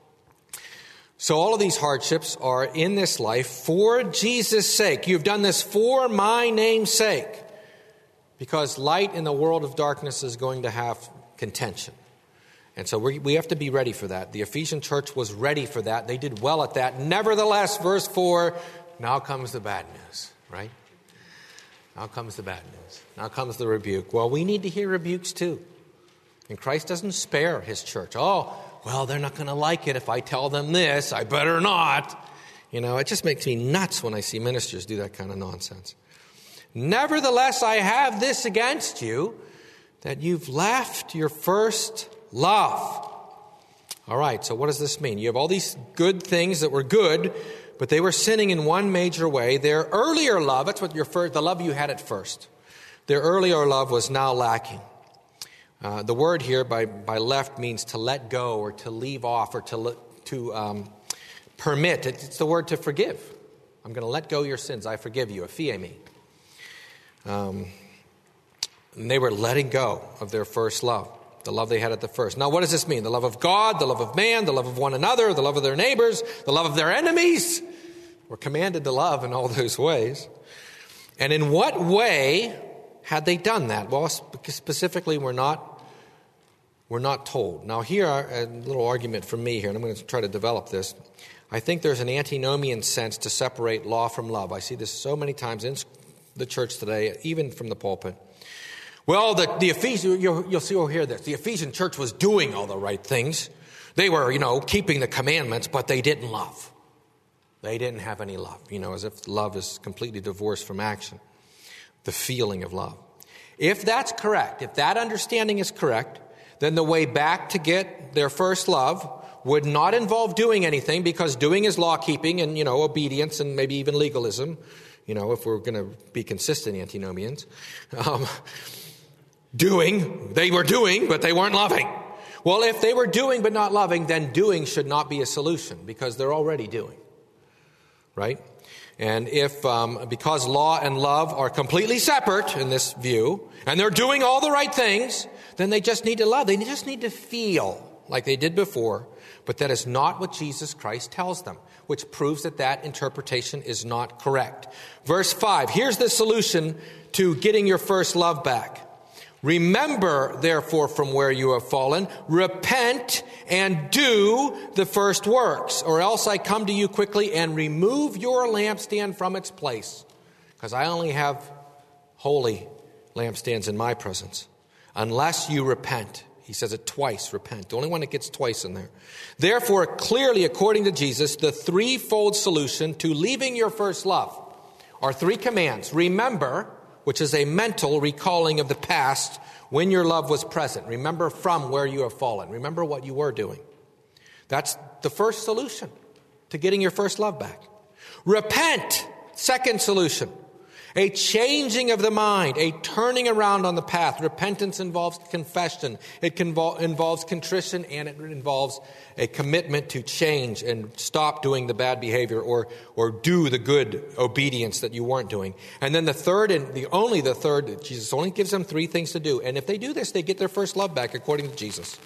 So all of these hardships are in this life for Jesus' sake. You've done this for my name's sake, because light in the world of darkness is going to have contention. And so we, we have to be ready for that. The Ephesian church was ready for that. They did well at that. Nevertheless, verse four, now comes the bad news, right? Now comes the bad news. Now comes the rebuke. Well, we need to hear rebukes too. And Christ doesn't spare his church. Oh, well, they're not going to like it if I tell them this. I better not. You know, it just makes me nuts when I see ministers do that kind of nonsense. Nevertheless, I have this against you, that you've left your first love. All right, so what does this mean? You have all these good things that were good, but they were sinning in one major way. Their earlier love, that's what your first, the love you had at first. Their earlier love was now lacking. Uh, the word here by, by left means to let go or to leave off or to, to um, permit. It's the word to forgive. I'm going to let go your sins. I forgive you. Aphiemi. Um, and they were letting go of their first love, the love they had at the first. Now, what does this mean? The love of God, the love of man, the love of one another, the love of their neighbors, the love of their enemies. We're commanded to love in all those ways. And in what way had they done that? Well, specifically, we're not, we're not told. Now, here, a little argument from me here, and I'm going to try to develop this. I think there's an antinomian sense to separate law from love. I see this so many times in the church today, even from the pulpit. Well, the, the Ephesian, you'll, you'll see, you'll hear this. The Ephesian church was doing all the right things. They were, you know, keeping the commandments, but they didn't love. They didn't have any love, you know, as if love is completely divorced from action. The feeling of love. If that's correct, if that understanding is correct, then the way back to get their first love would not involve doing anything, because doing is law-keeping and, you know, obedience and maybe even legalism, you know, if we're going to be consistent antinomians. Um, doing, they were doing, but they weren't loving. Well, if they were doing but not loving, then doing should not be a solution, because they're already doing, right? And if, um, because law and love are completely separate in this view, and they're doing all the right things, then they just need to love. They just need to feel like they did before, but that is not what Jesus Christ tells them, which proves that that interpretation is not correct. Verse five, here's the solution to getting your first love back. Remember, therefore, from where you have fallen, repent and do the first works, or else I come to you quickly and remove your lampstand from its place, because I only have holy lampstands in my presence, unless you repent. He says it twice, repent. The only one that gets twice in there. Therefore, clearly, according to Jesus, the threefold solution to leaving your first love are three commands. Remember, which is a mental recalling of the past when your love was present. Remember from where you have fallen. Remember what you were doing. That's the first solution to getting your first love back. Repent, second solution. A changing of the mind, a turning around on the path. Repentance involves confession. It convol- involves contrition, and it involves a commitment to change and stop doing the bad behavior or or do the good obedience that you weren't doing. And then the third, and the only the third, Jesus only gives them three things to do. And if they do this, they get their first love back, according to Jesus.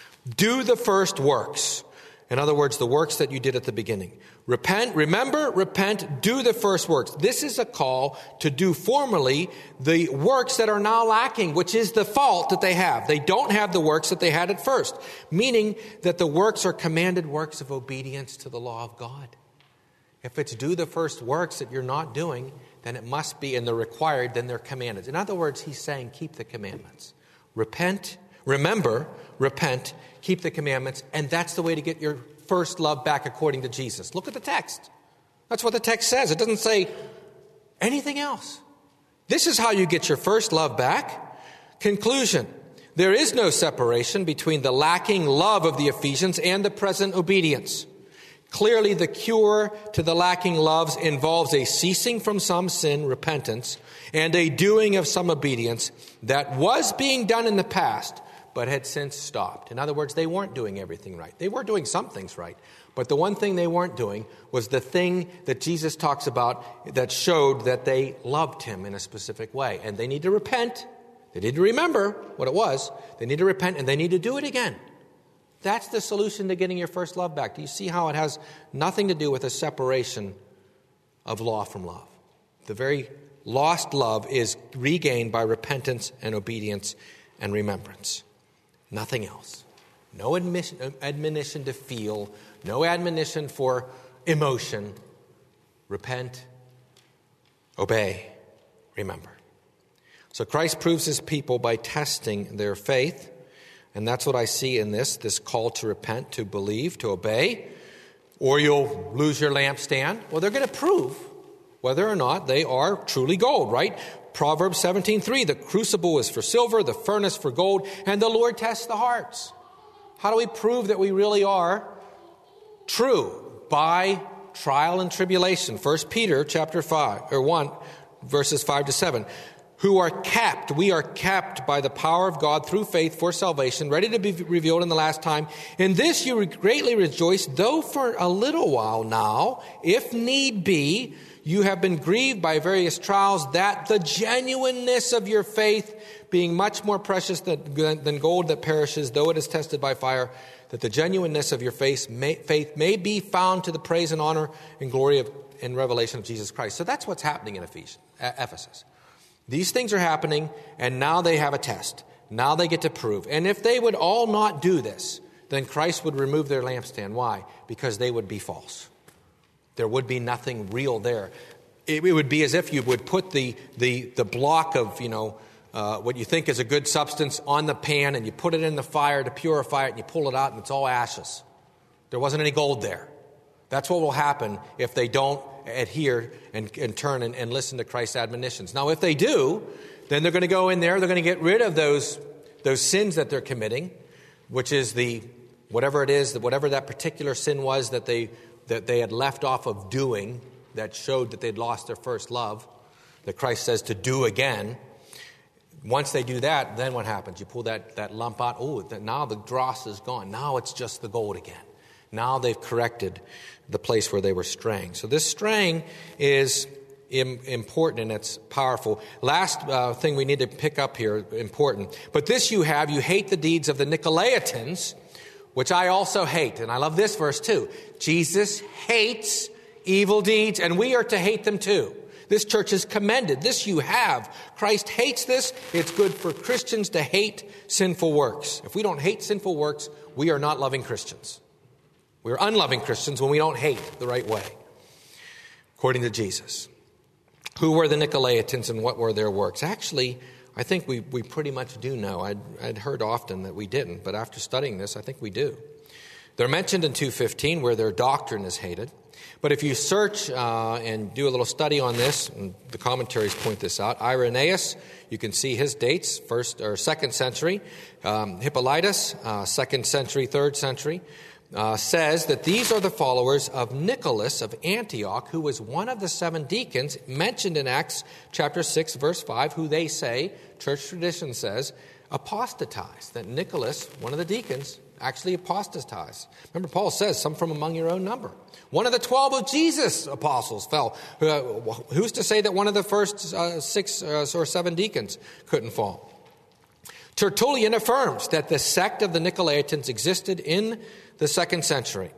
Do the first works. In other words, the works that you did at the beginning. Repent, remember, repent, do the first works. This is a call to do formally the works that are now lacking, which is the fault that they have. They don't have the works that they had at first, meaning that the works are commanded works of obedience to the law of God. If it's do the first works that you're not doing, then it must be, and they're required, then they're commanded. In other words, he's saying keep the commandments. Repent, remember, repent, keep the commandments, and that's the way to get your first love back according to Jesus. Look at the text. That's what the text says. It doesn't say anything else. This is how you get your first love back. Conclusion. There is no separation between the lacking love of the Ephesians and the present obedience. Clearly, the cure to the lacking loves involves a ceasing from some sin, repentance, and a doing of some obedience that was being done in the past, but had since stopped. In other words, they weren't doing everything right. They were doing some things right. But the one thing they weren't doing was the thing that Jesus talks about that showed that they loved him in a specific way. And they need to repent. They need to remember what it was. They need to repent, and they need to do it again. That's the solution to getting your first love back. Do you see how it has nothing to do with a separation of law from love? The very lost love is regained by repentance and obedience and remembrance. Nothing else. No admission, admonition to feel. No admonition for emotion. Repent. Obey. Remember. So Christ proves his people by testing their faith. And that's what I see in this, this call to repent, to believe, to obey. Or you'll lose your lampstand. Well, they're going to prove whether or not they are truly gold, right? Proverbs seventeen three, the crucible is for silver, the furnace for gold, and the Lord tests the hearts. How do we prove that we really are true? By trial and tribulation. First Peter chapter five, or one, verses five to seven. Who are kept, we are kept by the power of God through faith for salvation, ready to be revealed in the last time. In this you greatly rejoice, though for a little while now, if need be, you have been grieved by various trials, that the genuineness of your faith, being much more precious than, than gold that perishes, though it is tested by fire, that the genuineness of your faith may, faith may be found to the praise and honor and glory of and revelation of Jesus Christ. So that's what's happening in Ephesus, Ephesus. These things are happening, and now they have a test. Now they get to prove. And if they would all not do this, then Christ would remove their lampstand. Why? Because they would be false. There would be nothing real there. It, it would be as if you would put the the the block of, you know, uh, what you think is a good substance on the pan, and you put it in the fire to purify it, and you pull it out, and it's all ashes. There wasn't any gold there. That's what will happen if they don't adhere and, and turn and, and listen to Christ's admonitions. Now, if they do, then they're going to go in there, they're going to get rid of those those sins that they're committing, which is the whatever it is, whatever that particular sin was that they that they had left off of doing, that showed that they'd lost their first love, that Christ says to do again. Once they do that, then what happens? You pull that, that lump out. Oh, now the dross is gone. Now it's just the gold again. Now they've corrected the place where they were straying. So this straying is im- important and it's powerful. Last uh, thing we need to pick up here, important. But this you have, you hate the deeds of the Nicolaitans, which I also hate. And I love this verse too. Jesus hates evil deeds, and we are to hate them too. This church is commended. This you have. Christ hates this. It's good for Christians to hate sinful works. If we don't hate sinful works, we are not loving Christians. We're unloving Christians when we don't hate the right way, according to Jesus. Who were the Nicolaitans and what were their works? Actually, I think we, we pretty much do know. I'd, I'd heard often that we didn't, but after studying this, I think we do. They're mentioned in two fifteen where their doctrine is hated. But if you search uh, and do a little study on this, and the commentaries point this out, Irenaeus, you can see his dates, first or second century. Um, Hippolytus, uh, second century, third century, uh, says that these are the followers of Nicholas of Antioch, who was one of the seven deacons mentioned in Acts chapter six, verse five, who they say, church tradition says, apostatized. That Nicholas, one of the deacons, actually apostatized. Remember, Paul says, some from among your own number. One of the twelve of Jesus' apostles fell. Uh, who's to say that one of the first uh, six uh, or seven deacons couldn't fall? Tertullian affirms that the sect of the Nicolaitans existed in the second century.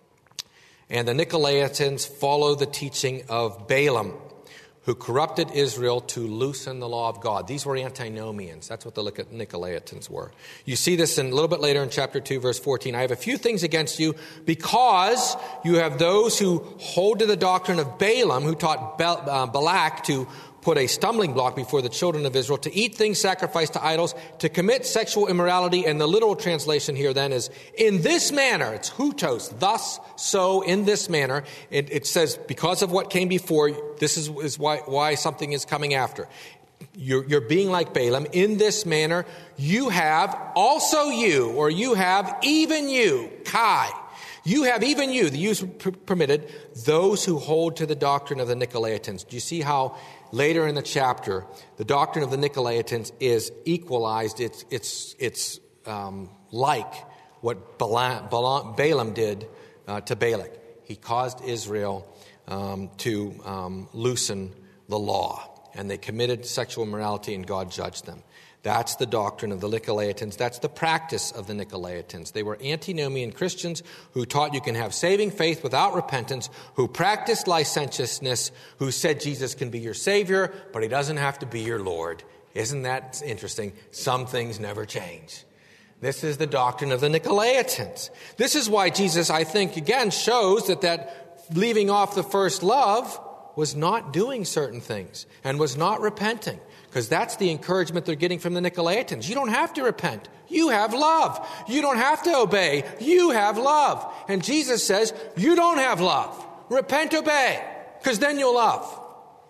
And the Nicolaitans follow the teaching of Balaam, who corrupted Israel to loosen the law of God. These were antinomians. That's what the Nicolaitans were. You see this in, a little bit later in chapter two, verse fourteen. I have a few things against you because you have those who hold to the doctrine of Balaam, who taught Balak to put a stumbling block before the children of Israel, to eat things sacrificed to idols, to commit sexual immorality. And the literal translation here then is, in this manner, it's hutos, thus, so, in this manner. It, it says, because of what came before, this is, is why, why something is coming after. You're, you're being like Balaam. In this manner, you have also you, or you have even you, Kai. You have even you, the use permitted, those who hold to the doctrine of the Nicolaitans. Do you see how later in the chapter, the doctrine of the Nicolaitans is equalized? It's it's it's um, like what Balaam, Balaam, Balaam did uh, to Balak. He caused Israel um, to um, loosen the law, and they committed sexual immorality, and God judged them. That's the doctrine of the Nicolaitans. That's the practice of the Nicolaitans. They were antinomian Christians who taught you can have saving faith without repentance, who practiced licentiousness, who said Jesus can be your Savior, but he doesn't have to be your Lord. Isn't that interesting? Some things never change. This is the doctrine of the Nicolaitans. This is why Jesus, I think, again, shows that that leaving off the first love was not doing certain things and was not repenting. Because that's the encouragement they're getting from the Nicolaitans. You don't have to repent. You have love. You don't have to obey. You have love. And Jesus says, you don't have love. Repent, obey, because then you'll love.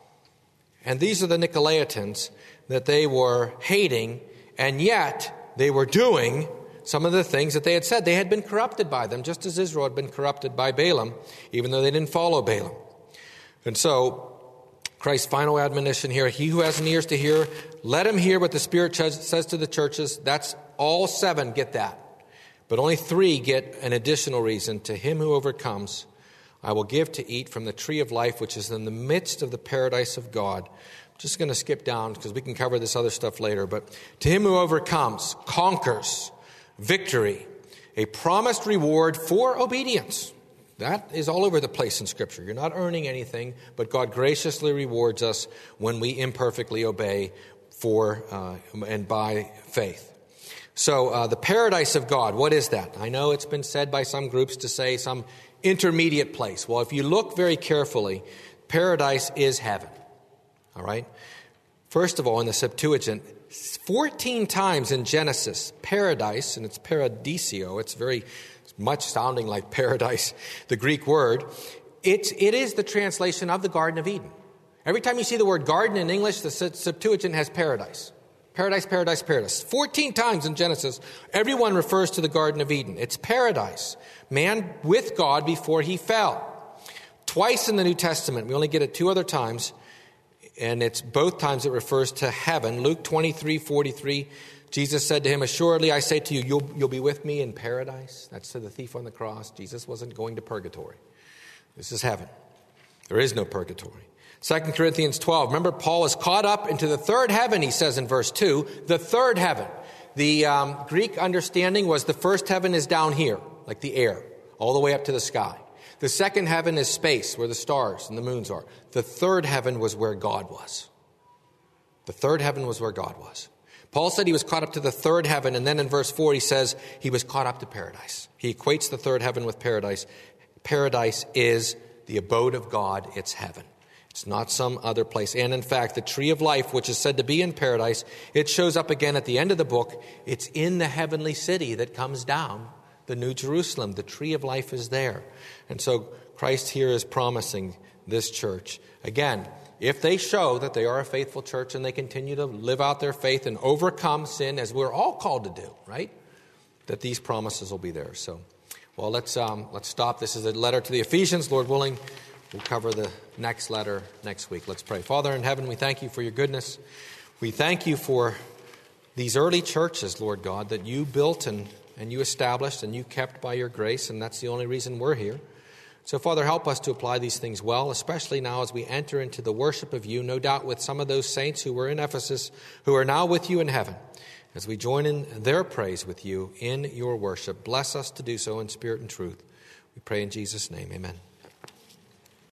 And these are the Nicolaitans that they were hating, and yet they were doing some of the things that they had said. They had been corrupted by them, just as Israel had been corrupted by Balaam, even though they didn't follow Balaam. And so Christ's final admonition here, he who has an ears to hear, let him hear what the Spirit says to the churches. That's all seven get that. But only three get an additional reason. To him who overcomes, I will give to eat from the tree of life, which is in the midst of the paradise of God. I'm just going to skip down because we can cover this other stuff later. But to him who overcomes, conquers, victory, a promised reward for obedience. That is all over the place in Scripture. You're not earning anything, but God graciously rewards us when we imperfectly obey for uh, and by faith. So uh, the paradise of God, what is that? I know it's been said by some groups to say some intermediate place. Well, if you look very carefully, paradise is heaven. All right? First of all, in the Septuagint, fourteen times in Genesis, paradise, and it's paradisio, it's very much sounding like paradise, the Greek word, it's, it is the translation of the Garden of Eden. Every time you see the word garden in English, the Septuagint has paradise. Paradise, paradise, paradise. Fourteen times in Genesis, everyone refers to the Garden of Eden. It's paradise. Man with God before he fell. Twice in the New Testament, we only get it two other times, and it's both times it refers to heaven. Luke twenty-three forty-three, Jesus said to him, assuredly, I say to you, you'll, you'll be with me in paradise. That's to the thief on the cross. Jesus wasn't going to purgatory. This is heaven. There is no purgatory. Second Corinthians twelve. Remember, Paul is caught up into the third heaven, he says in verse two. The third heaven. The um, Greek understanding was the first heaven is down here, like the air, all the way up to the sky. The second heaven is space, where the stars and the moons are. The third heaven was where God was. The third heaven was where God was. Paul said he was caught up to the third heaven, and then in verse four he says he was caught up to paradise. He equates the third heaven with paradise. Paradise is the abode of God, it's heaven. It's not some other place. And in fact, the tree of life, which is said to be in paradise, it shows up again at the end of the book. It's in the heavenly city that comes down, the New Jerusalem. The tree of life is there. And so Christ here is promising this church. Again, if they show that they are a faithful church and they continue to live out their faith and overcome sin, as we're all called to do, right? That these promises will be there. So, well, let's um, let's stop. This is a letter to the Ephesians. Lord willing, we'll cover the next letter next week. Let's pray. Father in heaven, we thank you for your goodness. We thank you for these early churches, Lord God, that you built and, and you established and you kept by your grace, and that's the only reason we're here. So, Father, help us to apply these things well, especially now as we enter into the worship of you, no doubt with some of those saints who were in Ephesus, who are now with you in heaven. As we join in their praise with you in your worship, bless us to do so in spirit and truth. We pray in Jesus' name, amen.